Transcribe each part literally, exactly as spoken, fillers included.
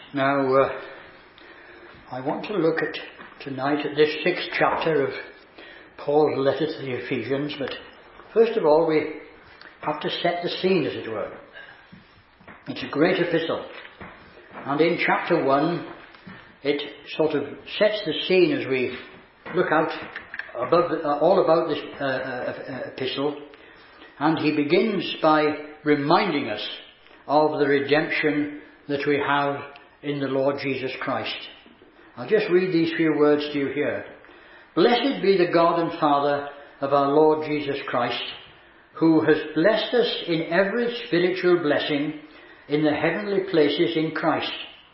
Now, uh, I want to look at tonight at this sixth chapter of Paul's letter to the Ephesians, but first of all we have to set the scene, as it were. It's a great epistle, and in chapter one it sort of sets the scene as we look out above the, uh, all about this uh, uh, epistle, and he begins by reminding us of the redemption that we have in the Lord Jesus Christ. I'll just read these few words to you here. Blessed be the God and Father of our Lord Jesus Christ, who has blessed us in every spiritual blessing in the heavenly places in Christ,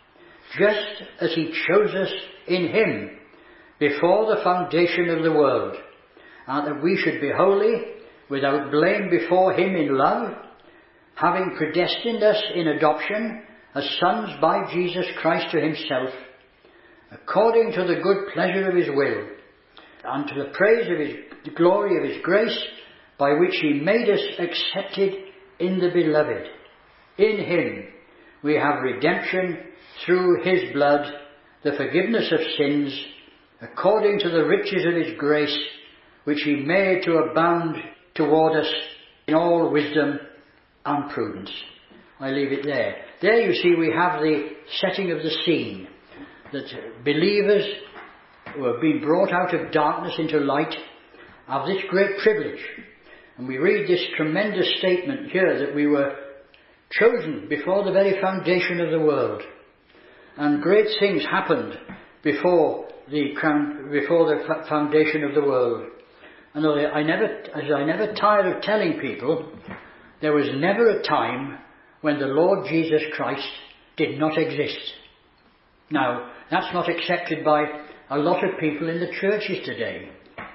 just as he chose us in him before the foundation of the world, and that we should be holy, without blame before him in love, having predestined us in adoption as sons by Jesus Christ to himself, according to the good pleasure of his will, and to the praise of his the glory of his grace, by which he made us accepted in the beloved. In him we have redemption through his blood, the forgiveness of sins, according to the riches of his grace, which he made to abound toward us in all wisdom and prudence. I leave it there. There you see we have the setting of the scene, that believers who have been brought out of darkness into light have this great privilege. And we read this tremendous statement here that we were chosen before the very foundation of the world. And great things happened before the crown, before the foundation of the world. And I never, as I never tire of telling people, there was never a time when the Lord Jesus Christ did not exist. Now, that's not accepted by a lot of people in the churches today.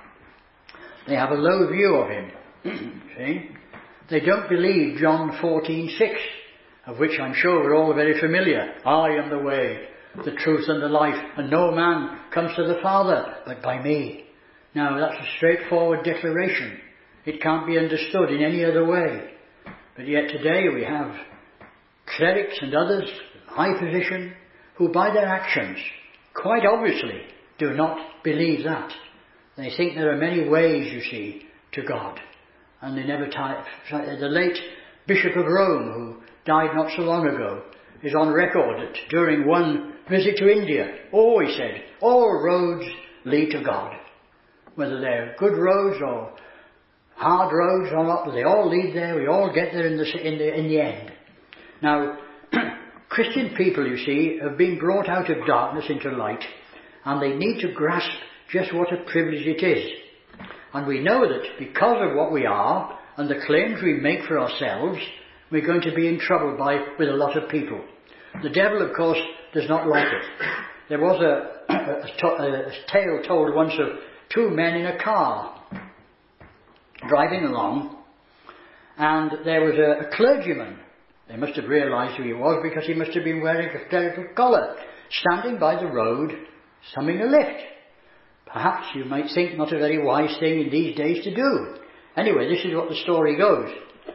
They have a low view of him. See? They don't believe John fourteen six, of which I'm sure we're all very familiar. I am the way, the truth and the life, and no man comes to the Father but by me. Now, that's a straightforward declaration. It can't be understood in any other way. But yet today we have clerics and others of high position who by their actions quite obviously do not believe that. They think there are many ways, you see, to God. And they never tire. The late Bishop of Rome, who died not so long ago, is on record that during one visit to India, oh, he said, all roads lead to God. Whether they're good roads or hard roads or not, they all lead there. We all get there in the in the in the end. Now, Christian people, you see, have been brought out of darkness into light, and they need to grasp just what a privilege it is. And we know that because of what we are and the claims we make for ourselves, we're going to be in trouble by with a lot of people. The devil, of course, does not like it. There was a, a, a, a tale told once of two men in a car driving along, and there was a, a clergyman. They must have realised who he was because he must have been wearing a clerical collar, standing by the road, summing a lift. Perhaps you might think not a very wise thing in these days to do. Anyway, this is what the story goes.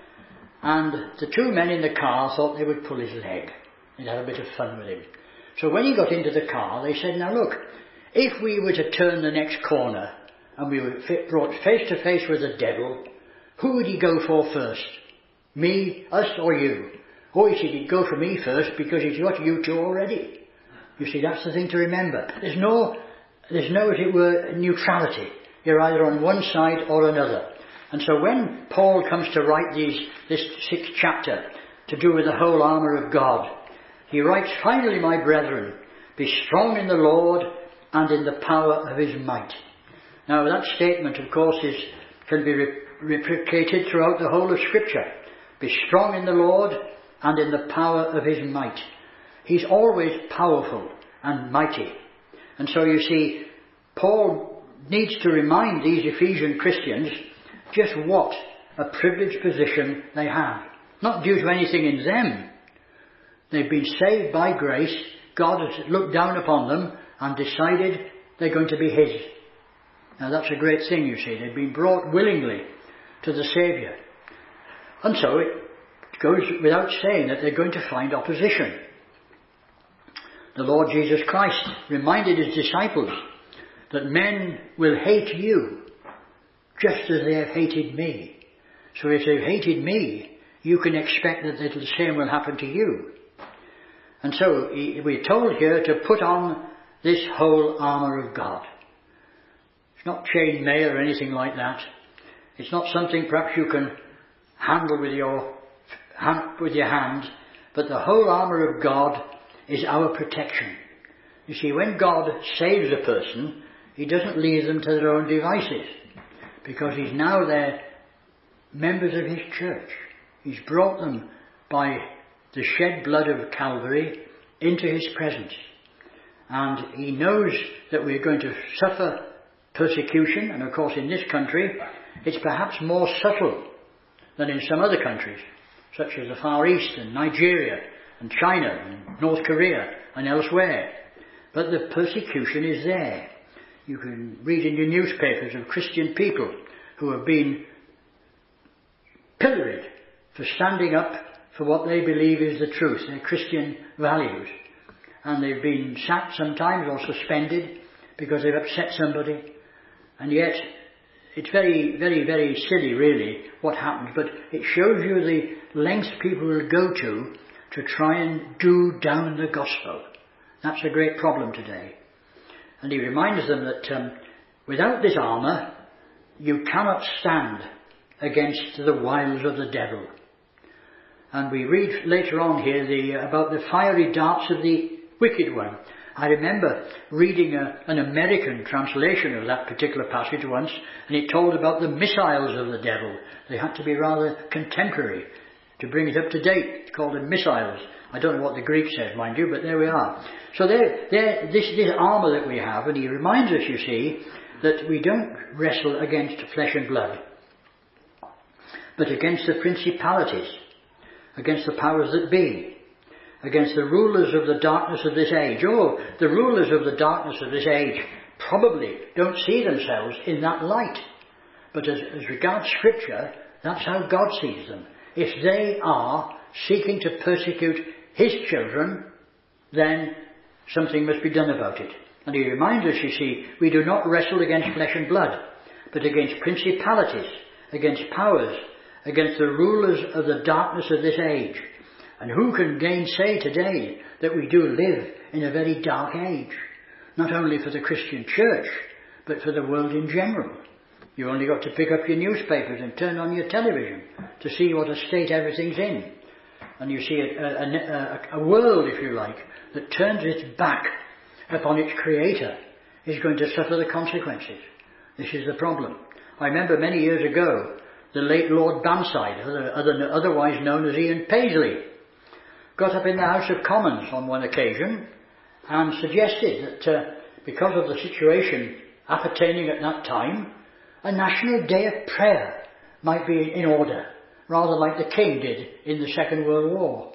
And the two men in the car thought they would pull his leg. They'd have a bit of fun with him. So when he got into the car, they said, now look, if we were to turn the next corner and we were brought face to face with the devil, who would he go for first? Me, us, or you? Oh, he said he'd go for me first because he's got you two already. You see, that's the thing to remember. There's no, there's no, as it were, neutrality. You're either on one side or another. And so when Paul comes to write these, this sixth chapter to do with the whole armour of God, he writes, finally, my brethren, be strong in the Lord and in the power of his might. Now that statement, of course, is, can be re- replicated throughout the whole of Scripture. Be strong in the Lord and in the power of his might. He's always powerful and mighty. And so you see, Paul needs to remind these Ephesian Christians just what a privileged position they have. Not due to anything in them. They've been saved by grace. God has looked down upon them and decided they're going to be his. Now that's a great thing, you see. They've been brought willingly to the Saviour. And so it goes without saying that they're going to find opposition. The Lord Jesus Christ reminded his disciples that men will hate you just as they have hated me. So if they've hated me, you can expect that the same will happen to you. And so we're told here to put on this whole armour of God. It's not chain mail or anything like that. It's not something perhaps you can handle with your, with your hand, but the whole armour of God is our protection. You see, when God saves a person, he doesn't leave them to their own devices, because he's now their members of his church. He's brought them by the shed blood of Calvary into his presence. And he knows that we're going to suffer persecution, and of course in this country it's perhaps more subtle than in some other countries, such as the Far East and Nigeria and China and North Korea and elsewhere. But the persecution is there. You can read in your newspapers of Christian people who have been pilloried for standing up for what they believe is the truth, their Christian values. And they've been sacked sometimes or suspended because they've upset somebody. And yet, it's very, very, very silly really what happens, but it shows you the lengths people will go to to try and do down the gospel. That's a great problem today. And he reminds them that um, without this armour, you cannot stand against the wiles of the devil. And we read later on here the, uh, about the fiery darts of the wicked one. I remember reading a, an American translation of that particular passage once, and it told about the missiles of the devil. They had to be rather contemporary to bring it up to date. It's called them missiles. I don't know what the Greek says, mind you, but there we are. So there, there, this, this armour that we have, and he reminds us, you see, that we don't wrestle against flesh and blood, but against the principalities, against the powers that be, against the rulers of the darkness of this age. Oh, the rulers of the darkness of this age probably don't see themselves in that light. But as, as regards Scripture, that's how God sees them. If they are seeking to persecute his children, then something must be done about it. And he reminds us, you see, we do not wrestle against flesh and blood, but against principalities, against powers, against the rulers of the darkness of this age. And who can gainsay today that we do live in a very dark age? Not only for the Christian church, but for the world in general. You only got to pick up your newspapers and turn on your television to see what a state everything's in. And you see a, a, a, a world, if you like, that turns its back upon its creator is going to suffer the consequences. This is the problem. I remember many years ago, the late Lord Bandside, other, other, otherwise known as Ian Paisley, got up in the House of Commons on one occasion and suggested that uh, because of the situation appertaining at that time, a national day of prayer might be in order, rather like the King did in the Second World War.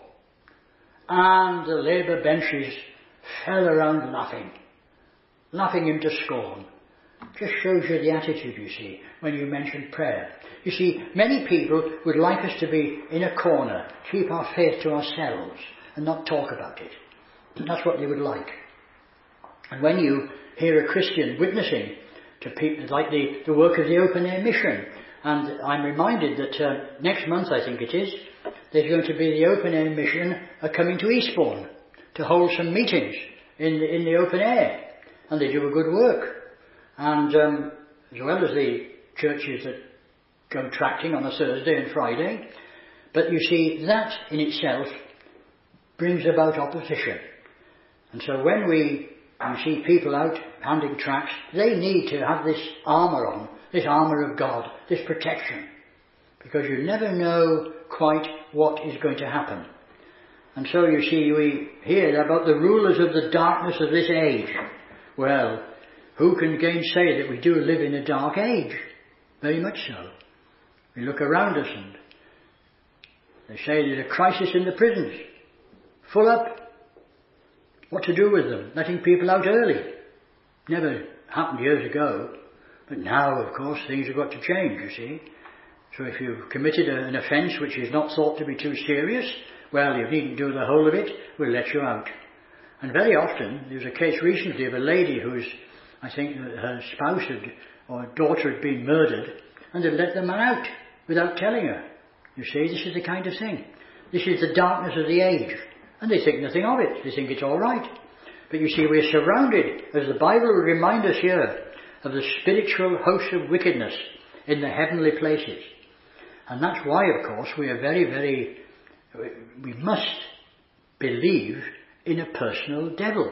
And the Labour benches fell around laughing, laughing him to scorn. Just shows you the attitude, you see, when you mention prayer. You see, many people would like us to be in a corner, keep our faith to ourselves, and not talk about it. And that's what they would like. And when you hear a Christian witnessing to people, like the, the work of the Open Air Mission, and I'm reminded that uh, next month, I think it is, there's going to be the Open Air Mission uh, coming to Eastbourne to hold some meetings in the, in the open air. And they do a good work. And um, as well as the churches that go tracting on a Thursday and Friday. But you see, that in itself brings about opposition. And so when we you see people out handing tracts, they need to have this armour on, this armour of God, this protection. Because you never know quite what is going to happen. And so you see, we hear about the rulers of the darkness of this age. Well, who can gainsay that we do live in a dark age? Very much so. We look around us and they say there's a crisis in the prisons. Full up. What to do with them? Letting people out early. Never happened years ago. But now, of course, things have got to change, you see. So if you've committed a, an offence which is not thought to be too serious, well, you needn't do the whole of it, we'll let you out. And very often, there was a case recently of a lady who's, I think her spouse had, or daughter had been murdered, and they'd let the man out without telling her. You see, this is the kind of thing. This is the darkness of the age. And they think nothing of it. They think it's all right. But you see, we're surrounded, as the Bible will remind us here, of the spiritual host of wickedness in the heavenly places. And that's why, of course, we are very, very, we must believe in a personal devil.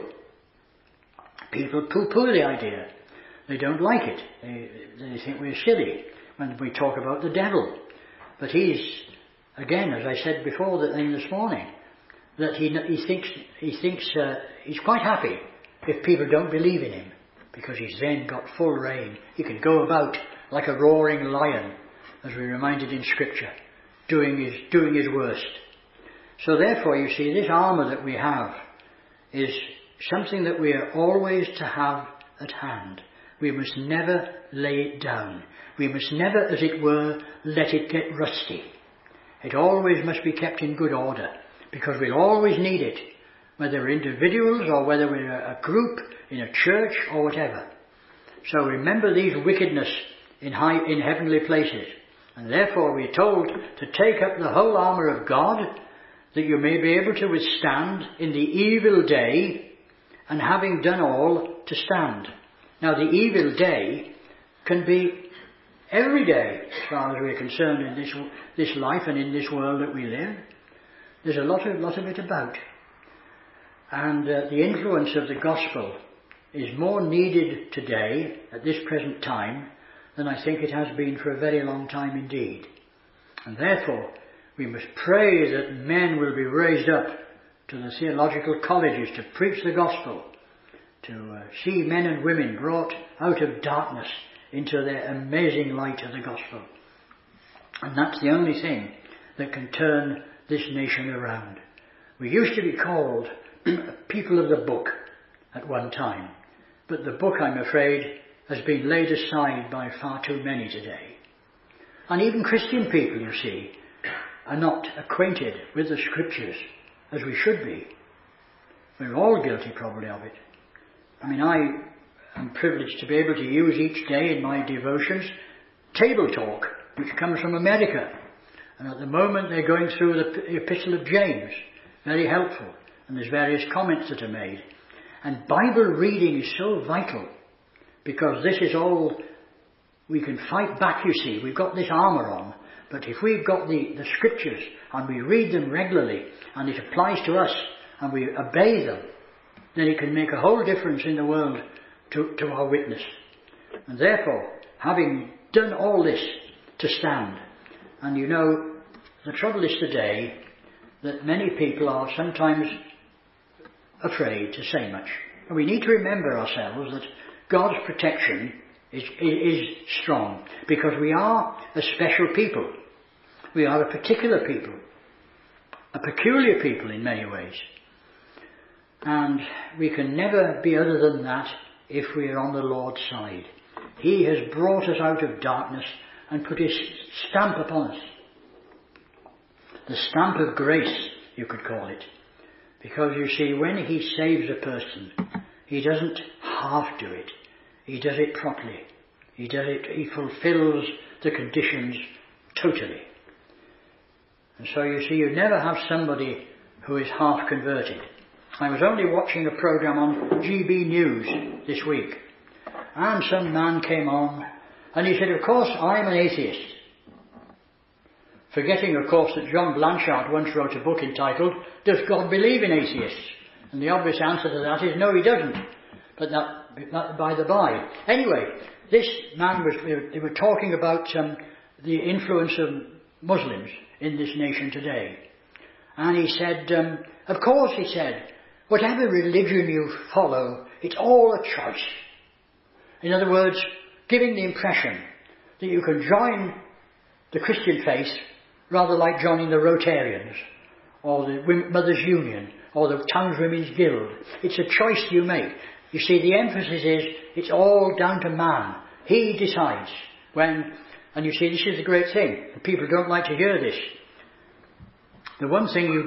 People poo-poo the idea. They don't like it. They, they think we're silly when we talk about the devil. But he's, again, as I said before the thing this morning, that he, he thinks, he thinks uh, he's quite happy if people don't believe in him, because he's then got full reign. He can go about like a roaring lion, as we're reminded in Scripture, doing his, doing his worst. So therefore, you see, this armour that we have is something that we are always to have at hand. We must never lay it down. We must never, as it were, let it get rusty. It always must be kept in good order, because we'll always need it, whether we're individuals or whether we're a group in a church or whatever. So remember these wickedness in high, in heavenly places. And therefore we're told to take up the whole armour of God, that you may be able to withstand in the evil day, and having done all, to stand. Now the evil day can be every day, as far as we're concerned, in this this life and in this world that we live. There's a lot of, lot of it about. And uh, the influence of the gospel is more needed today, at this present time, than I think it has been for a very long time indeed. And therefore, we must pray that men will be raised up to the theological colleges to preach the gospel, to uh, see men and women brought out of darkness into their amazing light of the gospel. And that's the only thing that can turn this nation around. We used to be called people of the book at one time, but the book, I'm afraid, has been laid aside by far too many today. And even Christian people, you see, are not acquainted with the Scriptures as we should be. We're all guilty probably of it. I mean, I am privileged to be able to use each day in my devotions Table Talk, which comes from America. And at the moment they're going through the Epistle of James. Very helpful. And there's various comments that are made. And Bible reading is so vital, because this is all we can fight back, you see. We've got this armour on. But if we've got the, the Scriptures and we read them regularly and it applies to us and we obey them, then it can make a whole difference in the world to, to our witness. And therefore, having done all this, to stand. And you know, the trouble is today that many people are sometimes afraid to say much. And we need to remember ourselves that God's protection is, is strong, because we are a special people. We are a particular people, a peculiar people in many ways. And we can never be other than that if we are on the Lord's side. He has brought us out of darkness and put his stamp upon us. The stamp of grace, you could call it. Because you see, when he saves a person, he doesn't half do it. He does it properly. He does it, he fulfills the conditions totally. And so you see, you never have somebody who is half converted. I was only watching a programme on G B News this week, and some man came on and he said, of course I'm an atheist. Forgetting, of course, that John Blanchard once wrote a book entitled, Does God Believe in Atheists? And the obvious answer to that is no, he doesn't. But that, that by the by. Anyway, this man was, they were talking about um, the influence of Muslims in this nation today. And he said, um, of course, he said, whatever religion you follow, it's all a choice. In other words, giving the impression that you can join the Christian faith rather like joining the Rotarians or the Mothers Union or the Townswomen's Guild. It's a choice you make. You see, the emphasis is it's all down to man. He decides when, and you see, this is the great thing. People don't like to hear this. The one thing you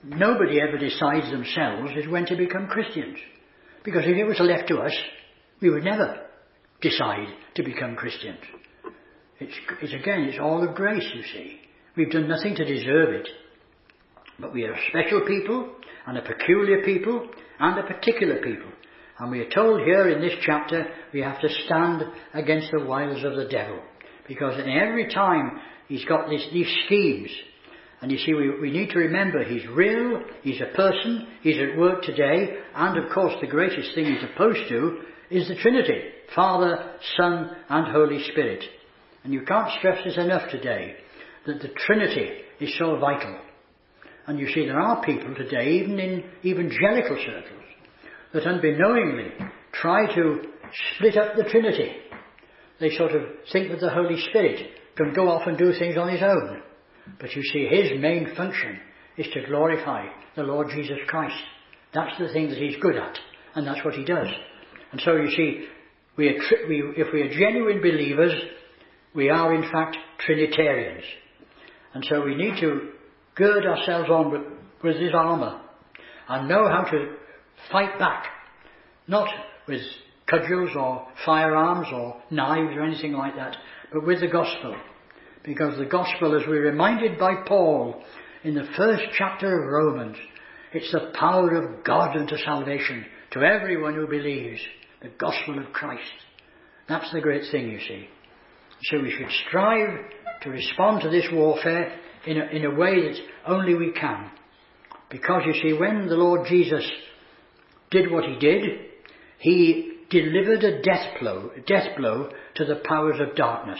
nobody ever decides themselves is when to become Christians. Because if it was left to us, we would never decide to become Christians. It's, it's again, it's all of grace, you see. We've done nothing to deserve it. But we are a special people, and a peculiar people, and a particular people. And we are told here in this chapter, we have to stand against the wiles of the devil. Because in every time he's got this, these schemes. And you see, we, we need to remember he's real, he's a person, he's at work today, and of course the greatest thing he's opposed to is the Trinity, Father, Son and Holy Spirit. And you can't stress this enough today, that the Trinity is so vital. And you see, there are people today, even in evangelical circles, that unbeknowingly try to split up the Trinity. They sort of think that the Holy Spirit can go off and do things on his own. But you see, his main function is to glorify the Lord Jesus Christ. That's the thing that he's good at, and that's what he does. And so you see, we are tri- we, if we are genuine believers, we are in fact Trinitarians. And so we need to gird ourselves on with, with this armour and know how to fight back, not with cudgels or firearms or knives or anything like that, but with the gospel. Because the gospel, as we're reminded by Paul in the first chapter of Romans, it's the power of God unto salvation to everyone who believes, the gospel of Christ. That's the great thing, you see. So we should strive to respond to this warfare in a, in a way that only we can. Because you see, when the Lord Jesus did what he did, he delivered a death blow, a death blow to the powers of darkness.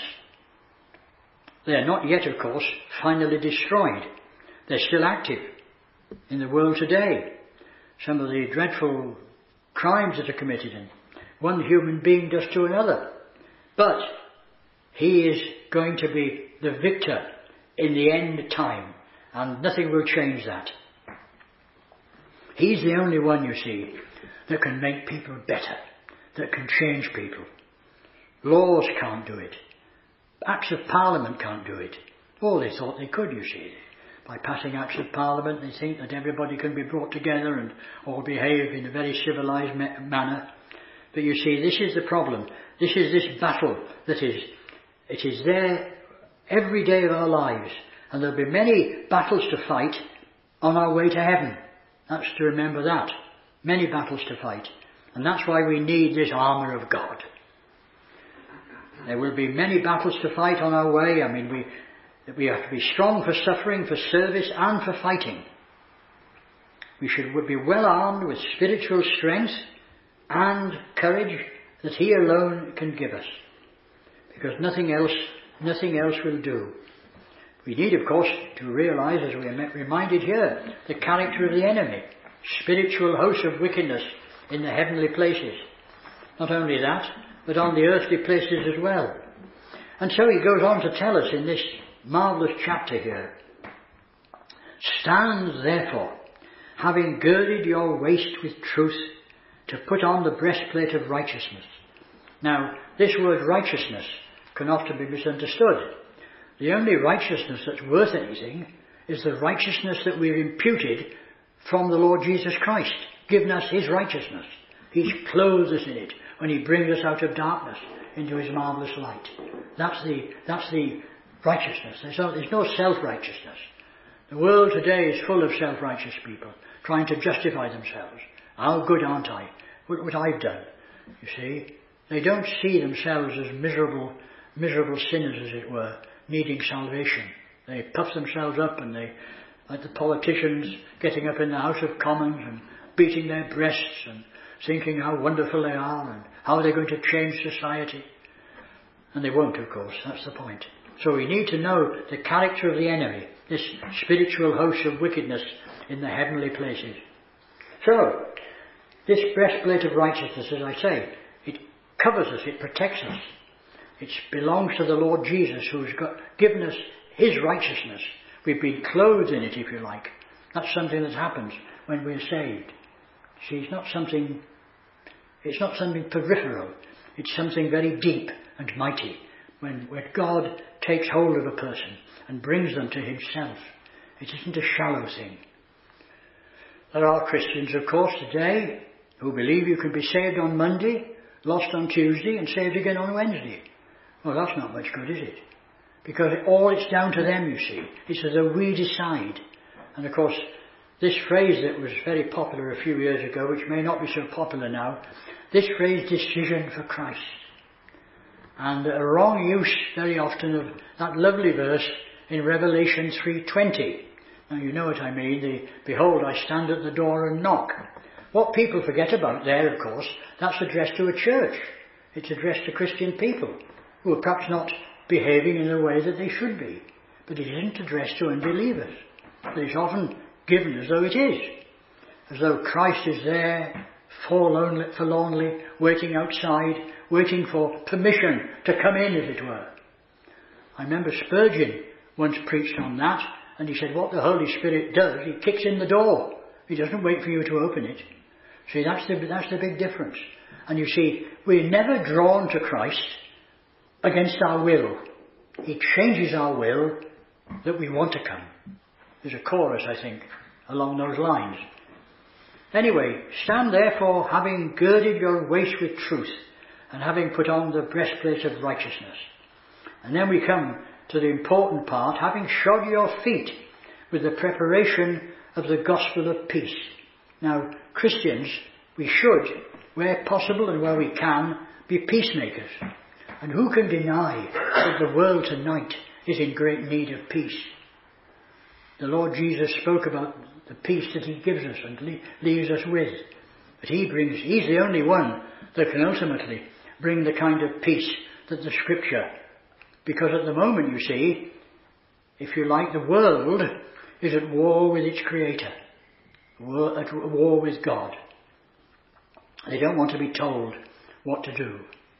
They are not yet, of course, finally destroyed. They're still active in the world today. Some of the dreadful crimes that are committed, and one human being does to another. But he is going to be the victor in the end time, and nothing will change that. He's the only one, you see, that can make people better, that can change people. Laws can't do it. Acts of Parliament can't do it. Oh, they thought they could, you see. By passing Acts of Parliament, they think that everybody can be brought together and all behave in a very civilised ma- manner. But you see, this is the problem. This is this battle that is, it is there every day of our lives. And there'll be many battles to fight on our way to heaven. That's to remember that. Many battles to fight. And that's why we need this armour of God. There will be many battles to fight on our way. I mean, we, we have to be strong for suffering, for service and for fighting. We should be well armed with spiritual strength and courage that he alone can give us. Because nothing else, nothing else will do. We need, of course, to realise, as we are reminded here, the character of the enemy. Spiritual hosts of wickedness in the heavenly places. Not only that, but on the earthly places as well. And so he goes on to tell us in this marvellous chapter here, stand therefore, having girded your waist with truth, to put on the breastplate of righteousness. Now, this word righteousness can often be misunderstood. The only righteousness that's worth anything is the righteousness that we're imputed from the Lord Jesus Christ, given us his righteousness. He's clothed us in it when he brings us out of darkness into his marvellous light. That's the, that's the righteousness. There's no, there's no self-righteousness. The world today is full of self-righteous people trying to justify themselves. How good aren't I? Look what I've done. You see, they don't see themselves as miserable, miserable sinners, as it were, needing salvation. They puff themselves up, and they, like the politicians, getting up in the House of Commons and beating their breasts and thinking how wonderful they are and how they're going to change society. And they won't, of course. That's the point. So we need to know the character of the enemy, this spiritual host of wickedness in the heavenly places. So, this breastplate of righteousness, as I say, it covers us, it protects us. It belongs to the Lord Jesus, who's got, given us his righteousness. We've been clothed in it, if you like. That's something that happens when we're saved. See, it's not something, it's not something peripheral. It's something very deep and mighty. When, when God takes hold of a person and brings them to himself, it isn't a shallow thing. There are Christians, of course, today who believe you can be saved on Monday, lost on Tuesday, and saved again on Wednesday. Well, that's not much good, is it? Because all it's down to them, you see. It's as though we decide. And of course, this phrase that was very popular a few years ago, which may not be so popular now, this phrase, decision for Christ. And a wrong use very often of that lovely verse in Revelation three twenty. Now you know what I mean, the, behold, I stand at the door and knock. What people forget about there, of course, that's addressed to a church. It's addressed to Christian people who are perhaps not behaving in the way that they should be. But it isn't addressed to unbelievers. But it's often given as though it is. As though Christ is there, forlornly, forlornly waiting outside, waiting for permission to come in, as it were. I remember Spurgeon once preached on that, and he said what the Holy Spirit does, he kicks in the door. He doesn't wait for you to open it. See, that's the, that's the big difference. And you see, we're never drawn to Christ against our will. He changes our will that we want to come. There's a chorus, I think, along those lines. Anyway, stand therefore, having girded your waist with truth, and having put on the breastplate of righteousness. And then we come to the important part, having shod your feet with the preparation of the gospel of peace. Now, Christians, we should, where possible and where we can, be peacemakers. And who can deny that the world tonight is in great need of peace? The Lord Jesus spoke about the peace that he gives us and leaves us with. But he brings, he's the only one that can ultimately bring the kind of peace that the Scripture, because at the moment, you see, if you like, the world is at war with its Creator, at war with God. They don't want to be told what to do.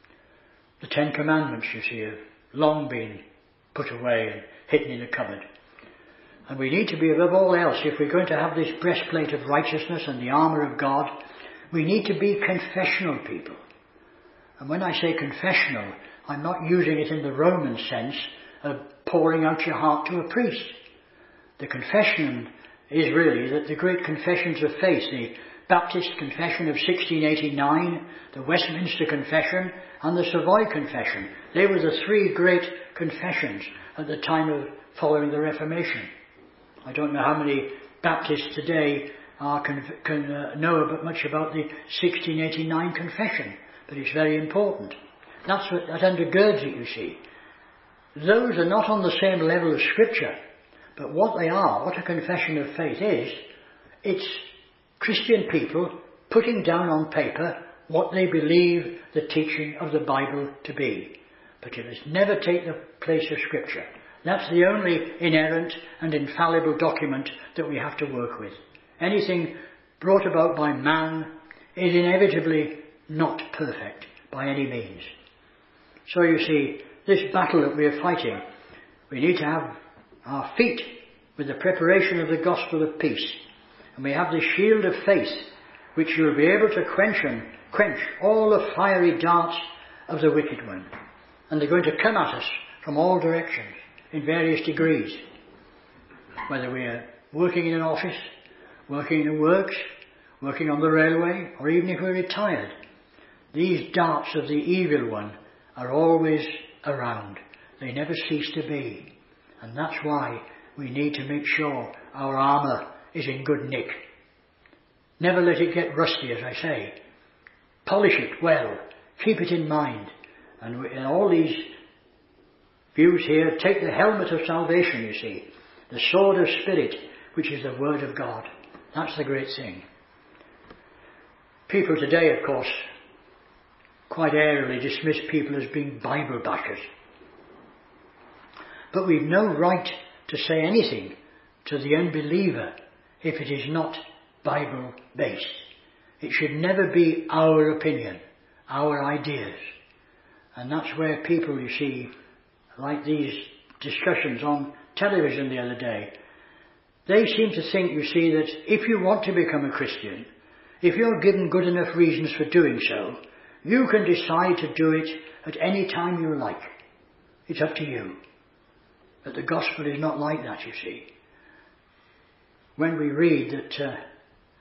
The Ten Commandments, you see, have long been put away and hidden in a cupboard. And we need to be, above all else, if we're going to have this breastplate of righteousness and the armour of God, we need to be confessional people. And when I say confessional, I'm not using it in the Roman sense of pouring out your heart to a priest. The confession is really that the great confessions of faith, the Baptist Confession of sixteen eighty-nine, the Westminster Confession and the Savoy Confession, they were the three great confessions at the time of following the Reformation. I don't know how many Baptists today are can, can uh, know about, much about the sixteen eighty-nine Confession, but it's very important. That's what that undergirds it, you see. Those are not on the same level of Scripture, but what they are, what a confession of faith is, it's Christian people putting down on paper what they believe the teaching of the Bible to be. But it must never take the place of Scripture. That's the only inerrant and infallible document that we have to work with. Anything brought about by man is inevitably not perfect by any means. So you see, this battle that we are fighting, we need to have our feet with the preparation of the gospel of peace. And we have the shield of faith, which will be able to quench and quench all the fiery darts of the wicked one. And they're going to come at us from all directions, in various degrees. Whether we are working in an office, working in the works, working on the railway, or even if we're retired. These darts of the evil one are always around. They never cease to be. And that's why we need to make sure our armour is in good nick. Never let it get rusty, as I say. Polish it well. Keep it in mind. And in all these views here, take the helmet of salvation, you see. The sword of Spirit, which is the Word of God. That's the great thing. People today, of course, quite airily dismiss people as being Bible bashers. But we've no right to say anything to the unbeliever if it is not Bible-based. It should never be our opinion, our ideas. And that's where people, you see, like these discussions on television the other day, they seem to think, you see, that if you want to become a Christian, if you're given good enough reasons for doing so, you can decide to do it at any time you like. It's up to you. But the gospel is not like that, you see. When we read that uh,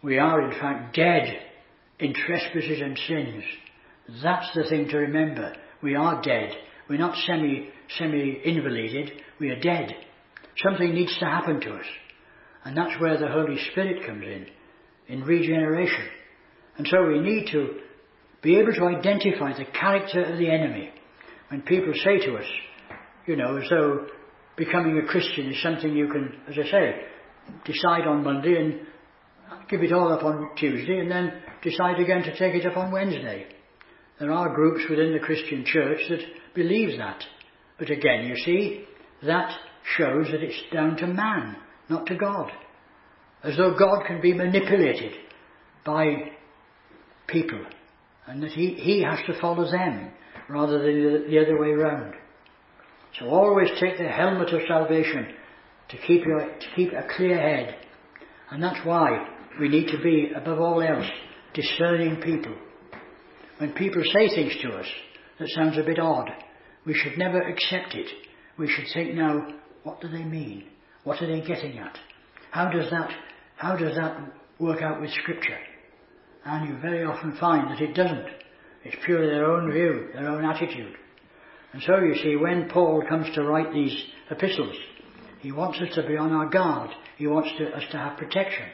We are in fact dead in trespasses and sins. That's the thing to remember. We are dead. We're not semi, semi-invalided. We are dead. Something needs to happen to us. And that's where the Holy Spirit comes in, in regeneration. And so we need to be able to identify the character of the enemy. When people say to us, you know, as though becoming a Christian is something you can, as I say, decide on Monday and give it all up on Tuesday and then decide again to take it up on Wednesday. There are groups within the Christian church that believe that. But again, you see, that shows that it's down to man, not to God. As though God can be manipulated by people and that he, he has to follow them rather than the, the other way round. So always take the helmet of salvation to keep, your, to keep a clear head. And that's why we need to be, above all else, discerning people. When people say things to us that sounds a bit odd, we should never accept it. We should think, now, what do they mean? What are they getting at? How does that, how does that work out with Scripture? And you very often find that it doesn't. It's purely their own view, their own attitude. And so you see, when Paul comes to write these epistles, he wants us to be on our guard. He wants to, us to have protection.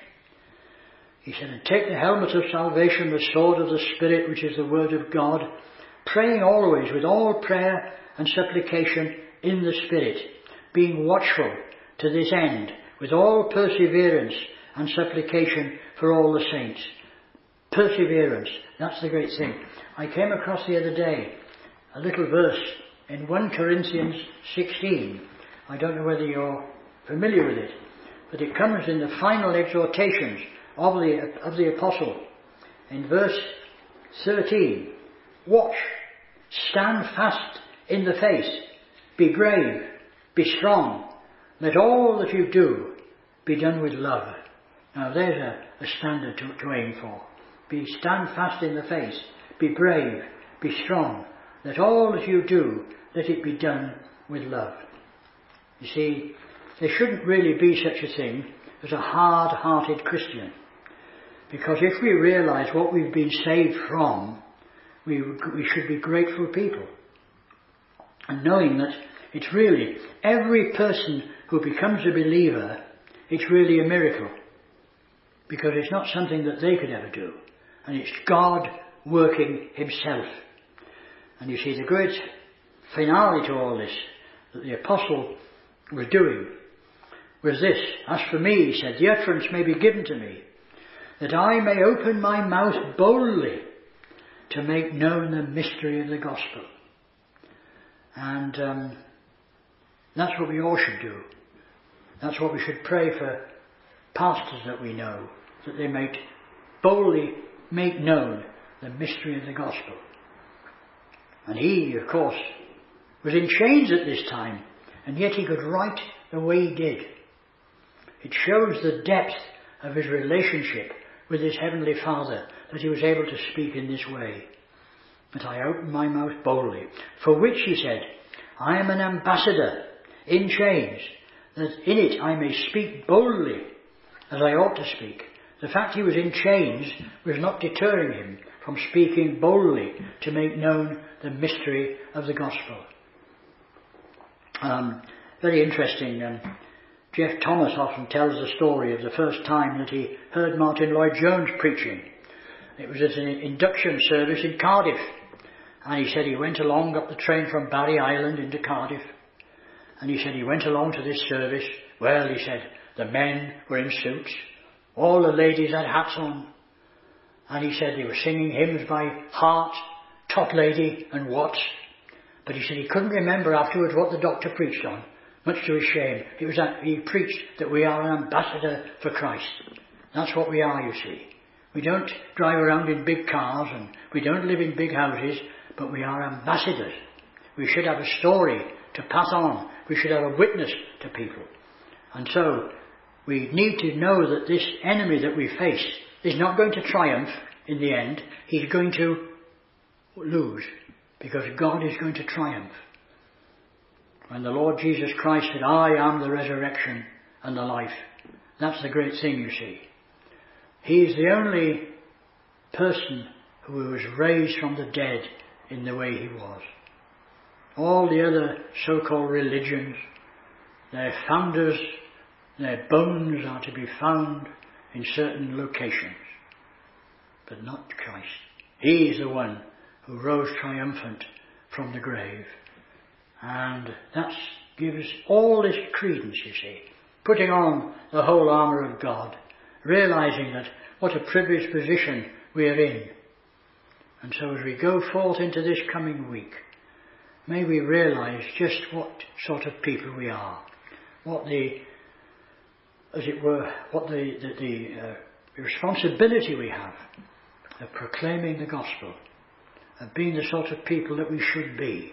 He said, and take the helmet of salvation, the sword of the Spirit, which is the word of God, praying always with all prayer and supplication in the Spirit, being watchful to this end, with all perseverance and supplication for all the saints. Perseverance, that's the great thing. I came across the other day a little verse in First Corinthians sixteen. I don't know whether you're familiar with it, but it comes in the final exhortations of the, of the apostle. In verse thirteen, watch, stand fast in the faith, be brave, be strong, let all that you do be done with love. Now there's a, a standard to, to aim for. Be stand fast in the faith, be brave, be strong, let all that you do, let it be done with love. You see, there shouldn't really be such a thing as a hard-hearted Christian. Because if we realise what we've been saved from, we, we should be grateful people. And knowing that it's really, every person who becomes a believer, it's really a miracle. Because it's not something that they could ever do. And it's God working himself. And you see, the great finale to all this that the apostle was doing was this. As for me, he said, the utterance may be given to me, that I may open my mouth boldly to make known the mystery of the gospel. And um, that's what we all should do. That's what we should pray for pastors that we know, that they might boldly make known the mystery of the gospel. And he, of course, was in chains at this time, and yet he could write the way he did. It shows the depth of his relationship with his Heavenly Father, that he was able to speak in this way. That I opened my mouth boldly, for which, he said, I am an ambassador in chains, that in it I may speak boldly as I ought to speak. The fact he was in chains was not deterring him from speaking boldly to make known the mystery of the gospel. Um, very interesting. Um, Jeff Thomas often tells the story of the first time that he heard Martin Lloyd-Jones preaching. It was at an induction service in Cardiff. And he said he went along up the train from Barry Island into Cardiff. And he said he went along to this service. Well, he said, the men were in suits. All the ladies had hats on. And he said they were singing hymns by Hart, Top Lady and Watts. But he said he couldn't remember afterwards what the doctor preached on. Much to his shame. It was that he preached that we are an ambassador for Christ. That's what we are, you see. We don't drive around in big cars and we don't live in big houses, but we are ambassadors. We should have a story to pass on. We should have a witness to people. And so we need to know that this enemy that we face is not going to triumph in the end. He's going to lose, because God is going to triumph. When the Lord Jesus Christ said, I am the resurrection and the life. That's the great thing, you see. He is the only person who was raised from the dead in the way he was. All the other so-called religions, their founders, their bones are to be found in certain locations, but not Christ. He is the one who rose triumphant from the grave. And that gives all this credence, you see, putting on the whole armour of God, realising that what a privileged position we are in. And so as we go forth into this coming week, may we realise just what sort of people we are, what the, as it were, what the, the, the uh, responsibility we have of proclaiming the gospel, of being the sort of people that we should be.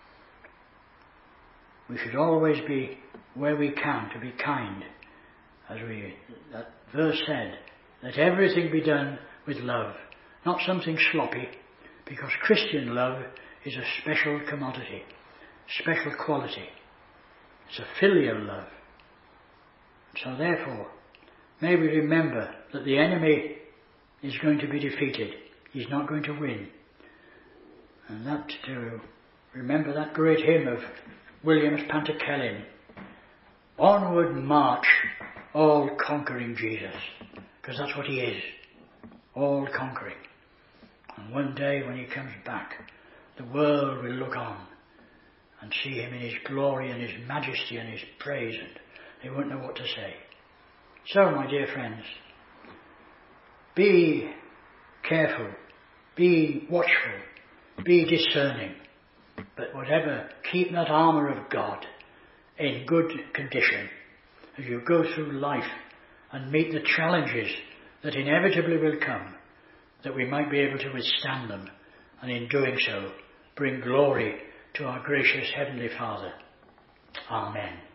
We should always be where we can to be kind, as we, that verse said, let everything be done with love, not something sloppy, because Christian love is a special commodity, special quality. It's a filial love. So therefore, may we remember that the enemy is going to be defeated. He's not going to win. And that to remember that great hymn of William's Pantycelyn, onward march, all conquering Jesus, because that's what he is, all conquering. And one day when he comes back, the world will look on and see him in his glory and his majesty and his praise, and they won't know what to say. So, my dear friends, be careful, be watchful, be discerning, but whatever, keep that armour of God in good condition as you go through life and meet the challenges that inevitably will come, that we might be able to withstand them, and in doing so bring glory to our gracious Heavenly Father. Amen.